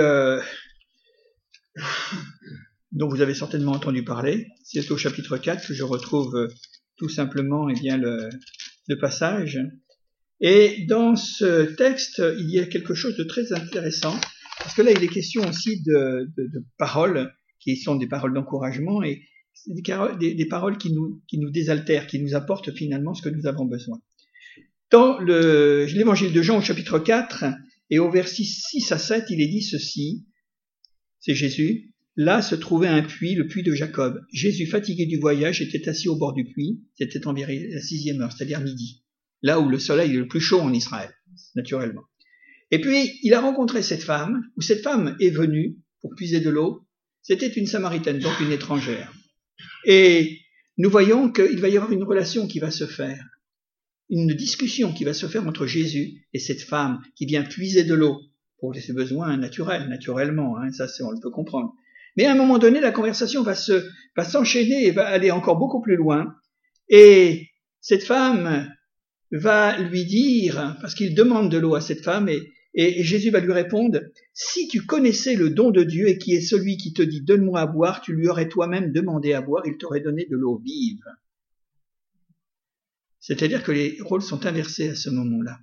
dont vous avez certainement entendu parler. C'est au chapitre 4 que je retrouve tout simplement le passage. Et dans ce texte, il y a quelque chose de très intéressant, parce que là, il est question aussi de paroles qui sont des paroles d'encouragement et des paroles qui nous désaltèrent, qui nous apportent finalement ce que nous avons besoin. Dans l'évangile de Jean au chapitre 4 et au verset 6 à 7, il est dit ceci, c'est Jésus, là se trouvait un puits, le puits de Jacob. Jésus, fatigué du voyage, était assis au bord du puits, c'était environ la 6e heure, c'est-à-dire midi, là où le soleil est le plus chaud en Israël, naturellement. Et puis, il a rencontré cette femme, où cette femme est venue pour puiser de l'eau, c'était une Samaritaine, donc une étrangère. Et nous voyons qu'il va y avoir une relation qui va se faire, une discussion qui va se faire entre Jésus et cette femme qui vient puiser de l'eau pour ses besoins naturels, naturellement, hein, ça on le peut comprendre. Mais à un moment donné, la conversation va s'enchaîner et va aller encore beaucoup plus loin. Et cette femme va lui dire, parce qu'il demande de l'eau à cette femme, et Jésus va lui répondre, « Si tu connaissais le don de Dieu et qui est celui qui te dit « Donne-moi à boire », tu lui aurais toi-même demandé à boire, il t'aurait donné de l'eau vive. » C'est-à-dire que les rôles sont inversés à ce moment-là.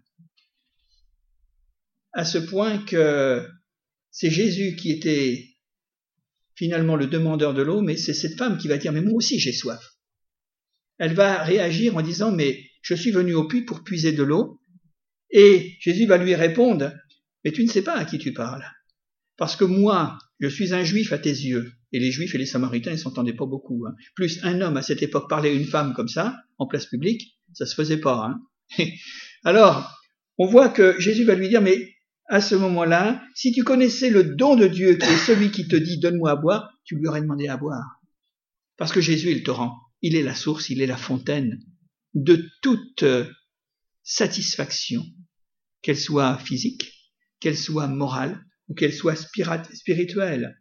À ce point que c'est Jésus qui était finalement le demandeur de l'eau, mais c'est cette femme qui va dire « Mais moi aussi j'ai soif ». Elle va réagir en disant « Mais je suis venu au puits pour puiser de l'eau ». Et Jésus va lui répondre « Mais tu ne sais pas à qui tu parles. Parce que moi, je suis un juif à tes yeux. » Et les juifs et les samaritains, ils s'entendaient pas beaucoup. Hein. Plus un homme à cette époque parlait à une femme comme ça, en place publique, ça se faisait pas. Hein. Alors, on voit que Jésus va lui dire « Mais à ce moment-là, si tu connaissais le don de Dieu, qui est celui qui te dit « Donne-moi à boire », tu lui aurais demandé à boire. Parce que Jésus est le torrent. Il est la source, il est la fontaine de toute satisfaction, qu'elle soit physique, qu'elle soit morale ou qu'elle soit spirituelle.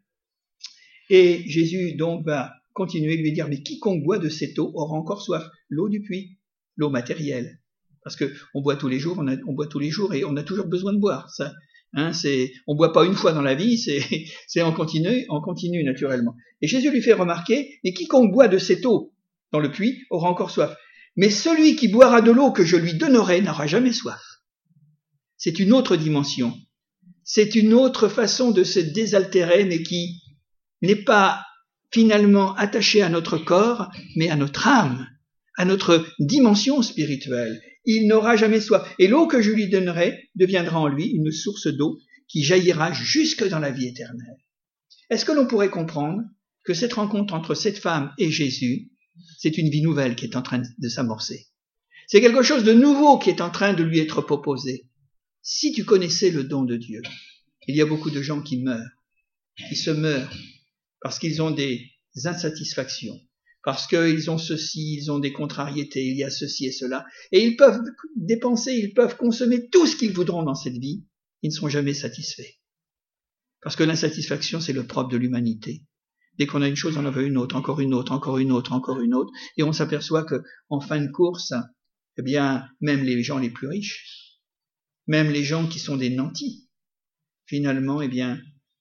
Et Jésus donc va continuer de lui dire, mais quiconque boit de cette eau aura encore soif. L'eau du puits, l'eau matérielle. Parce que on boit tous les jours, on boit tous les jours et on a toujours besoin de boire. Ça, hein, on boit pas une fois dans la vie, c'est en continu naturellement. Et Jésus lui fait remarquer, mais quiconque boit de cette eau dans le puits aura encore soif. Mais celui qui boira de l'eau que je lui donnerai n'aura jamais soif. C'est une autre dimension. C'est une autre façon de se désaltérer, mais qui n'est pas finalement attachée à notre corps, mais à notre âme, à notre dimension spirituelle. Il n'aura jamais soif. Et l'eau que je lui donnerai deviendra en lui une source d'eau qui jaillira jusque dans la vie éternelle. Est-ce que l'on pourrait comprendre que cette rencontre entre cette femme et Jésus, c'est une vie nouvelle qui est en train de s'amorcer? C'est quelque chose de nouveau qui est en train de lui être proposé. Si tu connaissais le don de Dieu, il y a beaucoup de gens qui meurent, qui se meurent parce qu'ils ont des insatisfactions, parce qu'ils ont ceci, ils ont des contrariétés, il y a ceci et cela, et ils peuvent dépenser, ils peuvent consommer tout ce qu'ils voudront dans cette vie, ils ne seront jamais satisfaits. Parce que l'insatisfaction, c'est le propre de l'humanité. Dès qu'on a une chose, on en veut une autre, encore une autre, encore une autre, encore une autre, et on s'aperçoit que, en fin de course, eh bien, même les gens les plus riches, même les gens qui sont des nantis, finalement, eh bien,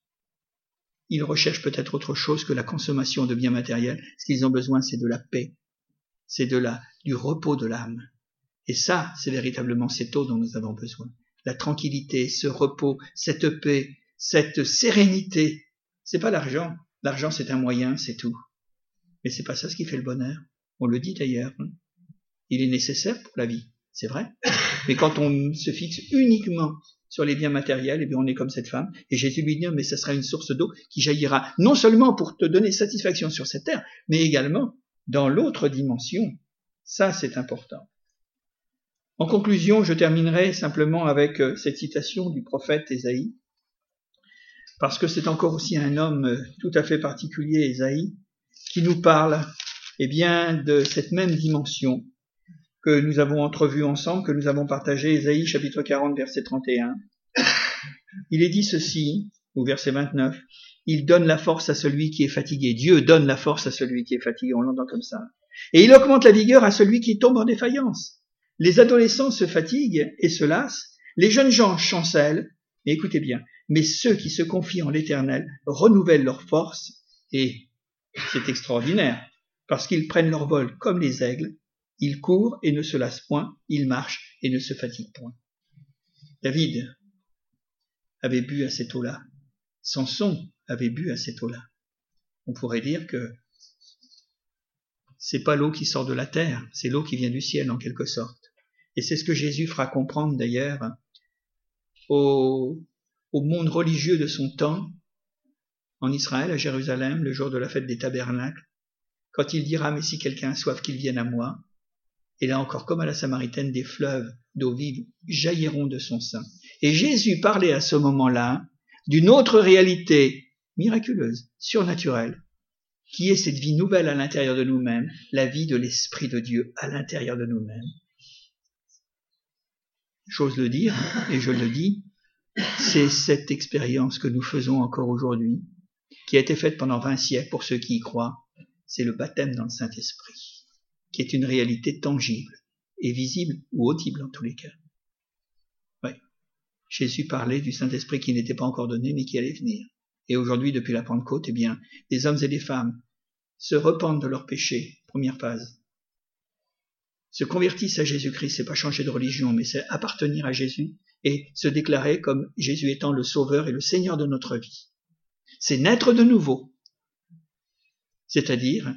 ils recherchent peut-être autre chose que la consommation de biens matériels. Ce qu'ils ont besoin, c'est de la paix, c'est du repos de l'âme. Et ça, c'est véritablement cette eau dont nous avons besoin. La tranquillité, ce repos, cette paix, cette sérénité. C'est pas l'argent. L'argent, c'est un moyen, c'est tout. Mais c'est pas ça ce qui fait le bonheur. On le dit d'ailleurs. Il est nécessaire pour la vie. c'est vrai. Mais quand on se fixe uniquement sur les biens matériels, eh bien on est comme cette femme. Et Jésus lui dit, mais ça sera une source d'eau qui jaillira non seulement pour te donner satisfaction sur cette terre, mais également dans l'autre dimension. Ça, c'est important. En conclusion, je terminerai simplement avec cette citation du prophète Ésaïe, parce que c'est encore aussi un homme tout à fait particulier, Ésaïe, qui nous parle, eh bien, de cette même dimension que nous avons entrevue ensemble, que nous avons partagé, Ésaïe chapitre 40, verset 31. Il est dit ceci, au verset 29, « Il donne la force à celui qui est fatigué. » Dieu donne la force à celui qui est fatigué, on l'entend comme ça. « Et il augmente la vigueur à celui qui tombe en défaillance. » Les adolescents se fatiguent et se lassent, les jeunes gens chancellent, mais écoutez bien, mais ceux qui se confient en l'Éternel renouvellent leur force, et c'est extraordinaire, parce qu'ils prennent leur vol comme les aigles, ils courent et ne se lassent point, ils marchent et ne se fatiguent point. David avait bu à cette eau-là, Samson avait bu à cette eau-là. On pourrait dire que c'est pas l'eau qui sort de la terre, c'est l'eau qui vient du ciel en quelque sorte. Et c'est ce que Jésus fera comprendre d'ailleurs au monde religieux de son temps, en Israël, à Jérusalem, le jour de la fête des tabernacles, quand il dira « Mais si quelqu'un a soif, qu'il vienne à moi », et là encore, comme à la Samaritaine, des fleuves d'eau vive jailliront de son sein. Et Jésus parlait à ce moment-là d'une autre réalité miraculeuse, surnaturelle, qui est cette vie nouvelle à l'intérieur de nous-mêmes, la vie de l'Esprit de Dieu à l'intérieur de nous-mêmes. J'ose le dire, et je le dis, c'est cette expérience que nous faisons encore aujourd'hui, qui a été faite pendant 20 siècles pour ceux qui y croient. C'est le baptême dans le Saint-Esprit, qui est une réalité tangible et visible ou audible en tous les cas. Oui. Jésus parlait du Saint-Esprit qui n'était pas encore donné, mais qui allait venir. Et aujourd'hui, depuis la Pentecôte, eh bien, des hommes et des femmes se repentent de leurs péchés, première phase. Se convertissent à Jésus-Christ, c'est pas changer de religion, mais c'est appartenir à Jésus et se déclarer comme Jésus étant le Sauveur et le Seigneur de notre vie. C'est naître de nouveau, c'est-à-dire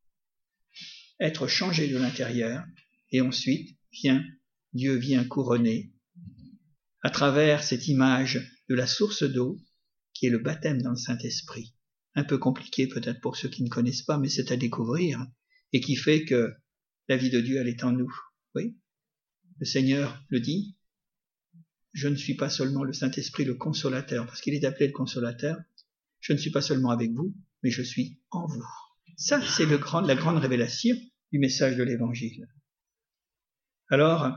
être changé de l'intérieur, et ensuite Dieu vient couronner à travers cette image de la source d'eau qui est le baptême dans le Saint-Esprit. Un peu compliqué peut-être pour ceux qui ne connaissent pas, mais c'est à découvrir, et qui fait que la vie de Dieu, elle est en nous. Oui, le Seigneur le dit, je ne suis pas seulement le Saint-Esprit, le consolateur, parce qu'il est appelé le consolateur, je ne suis pas seulement avec vous, mais je suis en vous. Ça, c'est la grande révélation du message de l'Évangile. Alors,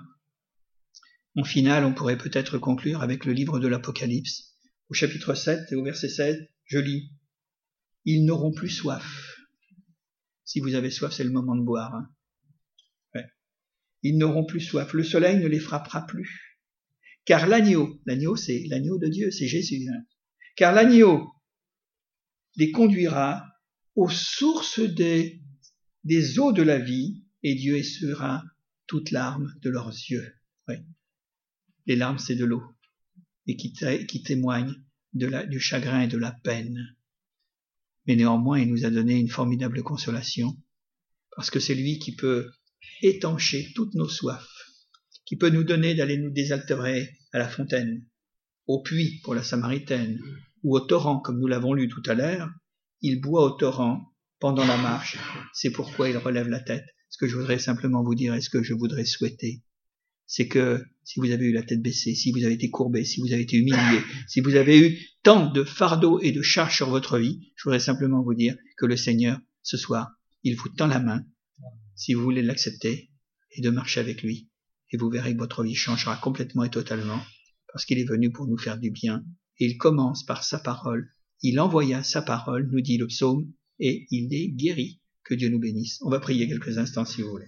en finale, on pourrait peut-être conclure avec le livre de l'Apocalypse. Au chapitre 7 et au verset 16, je lis « Ils n'auront plus soif. » Si vous avez soif, c'est le moment de boire. Hein. Ouais. Ils n'auront plus soif. Le soleil ne les frappera plus. Car l'agneau, c'est l'agneau de Dieu, c'est Jésus. Hein. Car l'agneau les conduira aux sources des eaux de la vie, et Dieu essuiera toute larme de leurs yeux. Oui. Les larmes, c'est de l'eau, et qui témoigne du chagrin et de la peine. Mais néanmoins, il nous a donné une formidable consolation, parce que c'est lui qui peut étancher toutes nos soifs, qui peut nous donner d'aller nous désaltérer à la fontaine, au puits pour la Samaritaine, ou au torrent, comme nous l'avons lu tout à l'heure. Il boit au torrent pendant la marche, c'est pourquoi il relève la tête. Ce que je voudrais simplement vous dire, et ce que je voudrais souhaiter, c'est que si vous avez eu la tête baissée, si vous avez été courbé, si vous avez été humilié, si vous avez eu tant de fardeaux et de charges sur votre vie, je voudrais simplement vous dire que le Seigneur, ce soir, il vous tend la main, si vous voulez l'accepter, et de marcher avec lui. Et vous verrez que votre vie changera complètement et totalement, parce qu'il est venu pour nous faire du bien. Et il commence par sa parole. Il envoya sa parole, nous dit le psaume, et il est guéri. Que Dieu nous bénisse. On va prier quelques instants si vous voulez.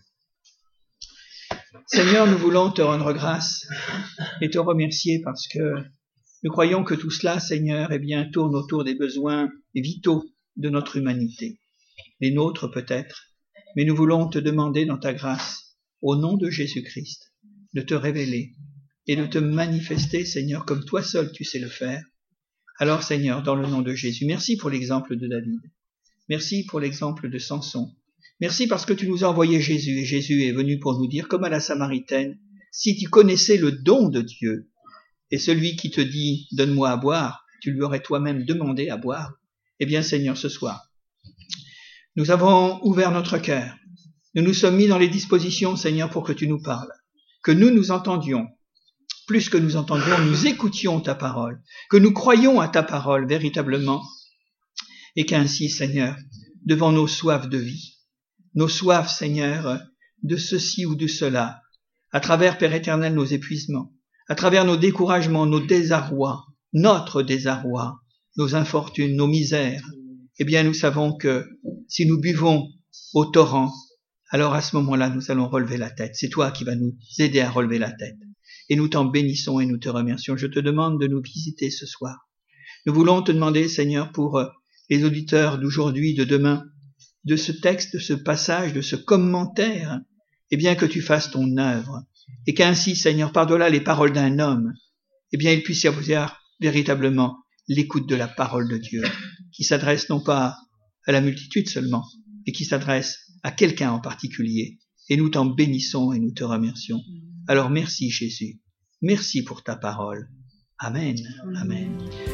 Seigneur, nous voulons te rendre grâce et te remercier parce que nous croyons que tout cela, Seigneur, eh bien, tourne autour des besoins vitaux de notre humanité. Les nôtres peut-être, mais nous voulons te demander dans ta grâce, au nom de Jésus-Christ, de te révéler et de te manifester, Seigneur, comme toi seul tu sais le faire. Alors, Seigneur, dans le nom de Jésus, merci pour l'exemple de David. Merci pour l'exemple de Samson. Merci parce que tu nous as envoyé Jésus, et Jésus est venu pour nous dire, comme à la Samaritaine, si tu connaissais le don de Dieu, et celui qui te dit « donne-moi à boire », tu lui aurais toi-même demandé à boire. Eh bien, Seigneur, ce soir, nous avons ouvert notre cœur. Nous nous sommes mis dans les dispositions, Seigneur, pour que tu nous parles, que nous entendions. Plus que nous entendions, nous écoutions ta parole, que nous croyions à ta parole véritablement, et qu'ainsi, Seigneur, devant nos soifs de vie, nos soifs, Seigneur, de ceci ou de cela, à travers, Père éternel, nos épuisements, à travers nos découragements, nos désarrois, notre désarroi, nos infortunes, nos misères, eh bien, nous savons que si nous buvons au torrent, alors à ce moment-là, nous allons relever la tête. C'est toi qui vas nous aider à relever la tête. Et nous t'en bénissons et nous te remercions. Je te demande de nous visiter ce soir. Nous voulons te demander, Seigneur, pour les auditeurs d'aujourd'hui, de demain, de ce texte, de ce passage, de ce commentaire, eh bien, que tu fasses ton œuvre. Et qu'ainsi, Seigneur, par-delà les paroles d'un homme, eh bien, il puisse y avoir véritablement l'écoute de la parole de Dieu, qui s'adresse non pas à la multitude seulement, mais qui s'adresse à quelqu'un en particulier. Et nous t'en bénissons et nous te remercions. Alors merci Jésus, merci pour ta parole. Amen, amen.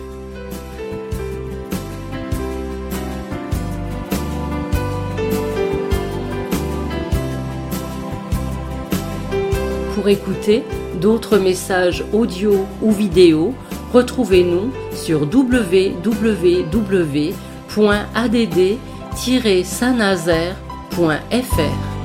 Pour écouter d'autres messages audio ou vidéo, retrouvez-nous sur www.add-saint-nazaire.fr.